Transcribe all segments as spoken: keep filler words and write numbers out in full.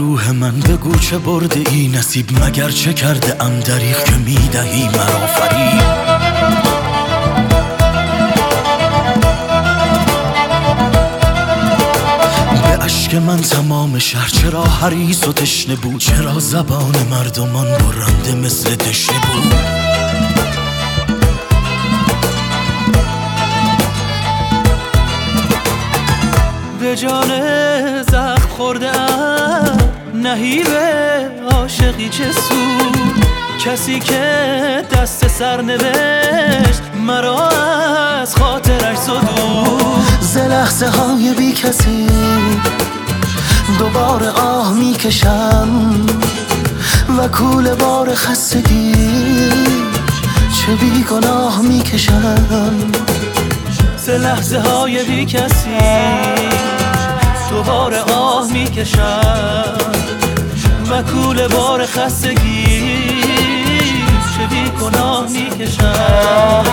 روح من بگو چه برده ای نصیب مگر چه کرده ام دریغ که میدهی مرا فریب. که من تمام شهر چرا حریص و تشنه بود، چرا زبان مردمان برنده مثل دشنه بود. به جان زخم خورده ام نهیب عاشقی چه سود، کسی که دست سر نوشت مرا از خاطرش زدود. ز لحظه های بی کسی دوباره آه میکشم و کوله بار خستگی چه بی گناه میکشم. ز لحظه های بی کسی دوباره آه میکشم و کوله بار خستگی چه بی گناه میکشم.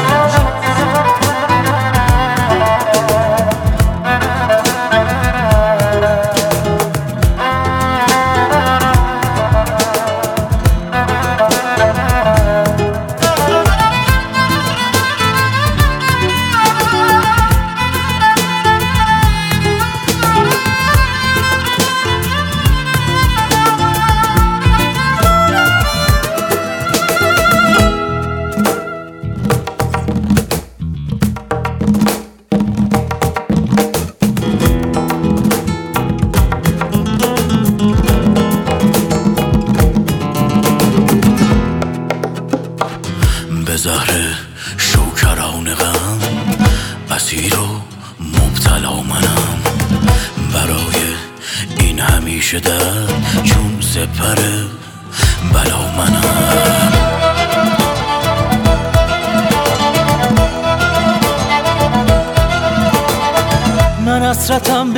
به زهر شوکران غم اسیر و مبتلا منم، برای این همیشه درد چون سپر بلا منم. من حسرتم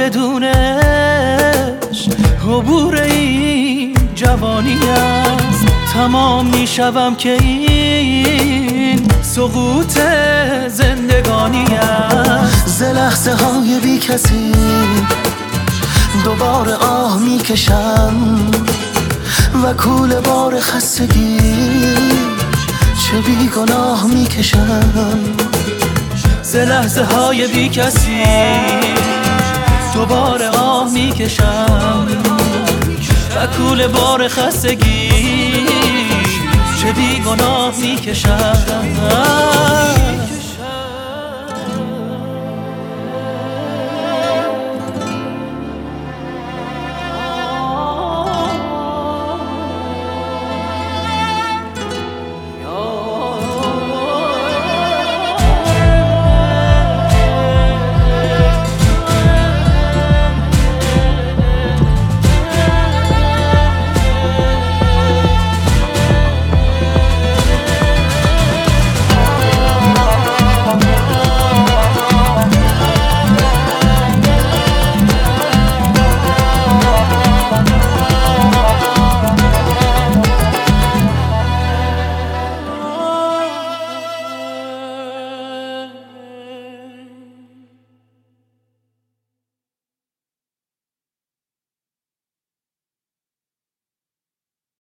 بدونش عبور این جوانی است، تمام میشوم که این سقوط زندگانی است. ز لحظه های بی کسی دوباره آه میکشم و کوله بار خستگی چه بی گناه میکشم. ز لحظه های بی کسی دوباره آه میکشم و کوله بار خستگی چه بی گناه میکشم.